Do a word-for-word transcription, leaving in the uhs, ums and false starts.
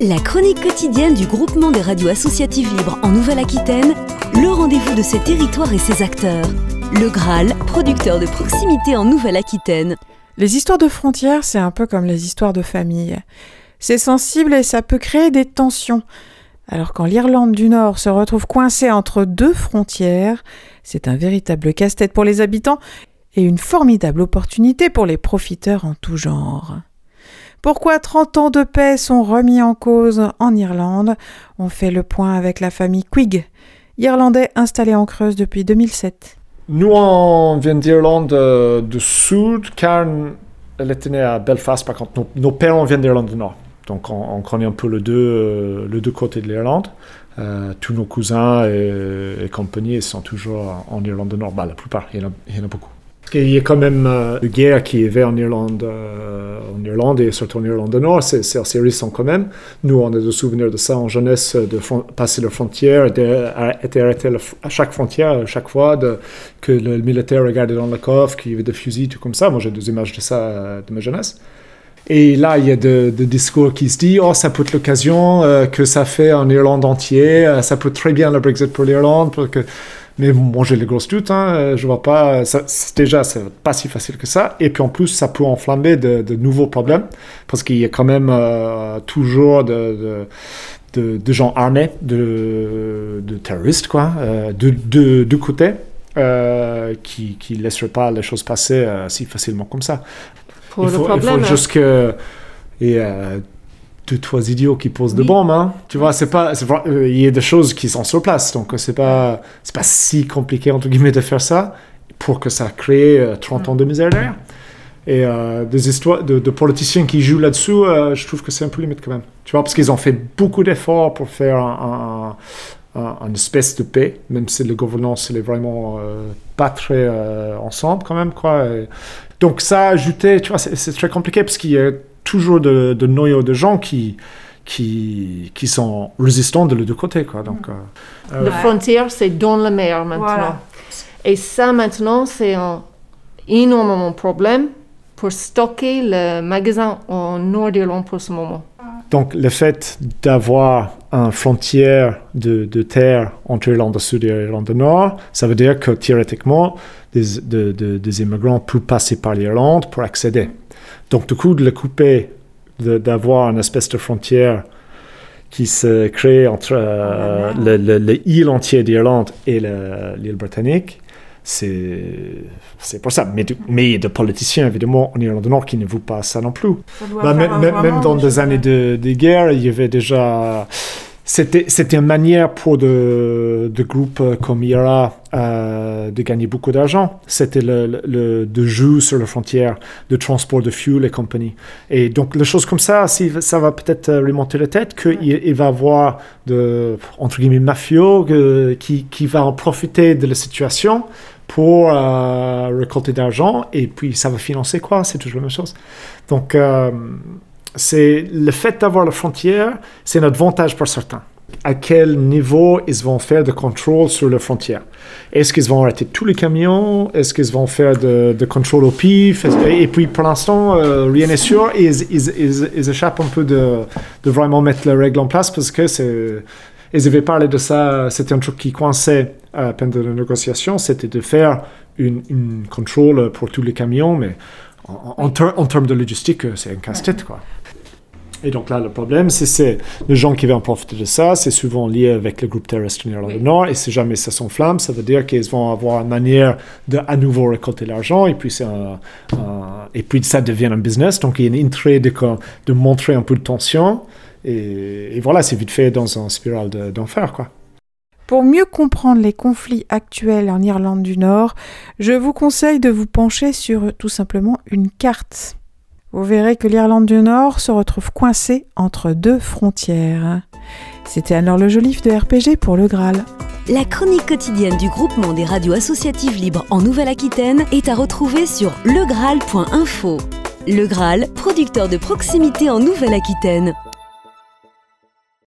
La chronique quotidienne du groupement des radios associatives libres en Nouvelle-Aquitaine, le rendez-vous de ses territoires et ses acteurs. Le Graal, producteur de proximité en Nouvelle-Aquitaine. Les histoires de frontières, c'est un peu comme les histoires de famille. C'est sensible et ça peut créer des tensions. Alors quand l'Irlande du Nord se retrouve coincée entre deux frontières, c'est un véritable casse-tête pour les habitants et une formidable opportunité pour les profiteurs en tout genre. Pourquoi trente ans de paix sont remis en cause en Irlande? On fait le point avec la famille Quigg, Irlandais installés en Creuse depuis deux mille sept. Nous, on vient d'Irlande euh, du Sud. Karen, elle était née à Belfast, par contre. Nos, nos parents viennent d'Irlande du Nord. Donc, on, on connaît un peu les deux, euh, les deux côtés de l'Irlande. Euh, tous nos cousins et, et compagnie ils sont toujours en Irlande du Nord. Bah, la plupart, il y en a, il y en a beaucoup. Il y a quand même euh, une guerre qui avait en Irlande, euh, en Irlande et surtout en Irlande du Nord, c'est, c'est assez récent quand même. Nous, on a des souvenirs de ça en jeunesse, de fron- passer la frontière, d'être arrêté à chaque frontière, à chaque fois, de, que le militaire regardait dans le coffre, qu'il y avait des fusils, tout comme ça. Moi, j'ai des images de ça euh, de ma jeunesse. Et là, il y a des de discours qui se disent « Oh, ça peut être l'occasion euh, que ça fait en Irlande entier, euh, ça peut très bien le Brexit pour l'Irlande, pour que... » Mais bon, j'ai les grosses doutes, hein, je vois pas, ça, c'est déjà, c'est pas si facile que ça. Et puis en plus, ça peut enflammer de, de nouveaux problèmes, parce qu'il y a quand même euh, toujours de, de, de, de gens armés, de, de terroristes, quoi, euh, de deux de côtés, euh, qui ne laisseraient pas les choses passer euh, si facilement comme ça. Pour il le faut, problème, il faut juste que... Et, euh, deux, trois idiots qui posent oui. de bombes, hein. Tu vois, c'est pas, c'est, euh, il y a des choses qui sont sur place, donc c'est pas, c'est pas si compliqué, entre guillemets, de faire ça pour que ça crée euh, trente ans de misère derrière. Et euh, des histoires de, de politiciens qui jouent là-dessous, euh, je trouve que c'est un peu limite quand même. Tu vois, parce qu'ils ont fait beaucoup d'efforts pour faire un, un, un, un espèce de paix, même si la gouvernance, elle est vraiment euh, pas très euh, ensemble quand même, quoi. Et donc ça ajouté, tu vois, c'est, c'est très compliqué parce qu'il y a toujours de, de noyaux de gens qui, qui, qui sont résistants de les deux côtés, quoi. Donc, euh, euh, la frontière, c'est dans la mer maintenant. Voilà. Et ça, maintenant, c'est un énorme problème pour stocker le magasin en Nord d'Irlande pour ce moment. Donc, le fait d'avoir une frontière de, de terre entre l'Irlande du Sud et l'Irlande du Nord, ça veut dire que, théoriquement, des, de, de, des immigrants peuvent passer par l'Irlande pour accéder. Donc, du coup, de le couper, de, d'avoir une espèce de frontière qui se crée entre euh, le, le, l'île entière d'Irlande et le, l'île britannique, c'est, c'est pour ça. Mais, mais il y a des politiciens, évidemment, en Irlande du Nord qui ne voient pas ça non plus. Bah, même, même dans des années de, de guerre, il y avait déjà... C'était, c'était une manière pour de, de groupes comme I R A euh, de gagner beaucoup d'argent. C'était le, le, le, de jouer sur la frontière, de transport de fuel et compagnie. Et donc, les choses comme ça, si, ça va peut-être remonter la tête, qu'il il va y avoir, de, entre guillemets, mafieux que, qui, qui va en profiter de la situation pour euh, récolter d'argent. Et puis, ça va financer quoi? C'est toujours la même chose. Donc... Euh, c'est le fait d'avoir la frontière, c'est un avantage pour certains. À quel niveau ils vont faire de contrôle sur la frontière? Est-ce qu'ils vont arrêter tous les camions? Est-ce qu'ils vont faire de, de contrôle au pif? Et puis pour l'instant, euh, rien n'est sûr. Et ils, ils, ils, ils échappent un peu de, de vraiment mettre les règles en place parce que c'est... Ils avaient parlé de ça, c'était un truc qui coinçait à la peine de la négociation, c'était de faire une, une contrôle pour tous les camions, mais en, en, ter- en termes de logistique, c'est un casse-tête, quoi. Et donc là, le problème, c'est, c'est les gens qui vont profiter de ça, c'est souvent lié avec le groupe terroriste en Irlande du Nord, et si jamais ça s'enflamme, ça veut dire qu'ils vont avoir une manière de à nouveau récolter l'argent, et puis, c'est un, un, et puis ça devient un business, donc il y a une entrée de, de montrer un peu de tension, et, et voilà, c'est vite fait dans une spirale de, d'enfer, quoi. Pour mieux comprendre les conflits actuels en Irlande du Nord, je vous conseille de vous pencher sur tout simplement une carte. Vous verrez que l'Irlande du Nord se retrouve coincée entre deux frontières. C'était Anne-Laure Le Joliffe de R P G pour Le Graal. La chronique quotidienne du groupement des radios associatives libres en Nouvelle-Aquitaine est à retrouver sur legraal point info. Le Graal, producteur de proximité en Nouvelle-Aquitaine.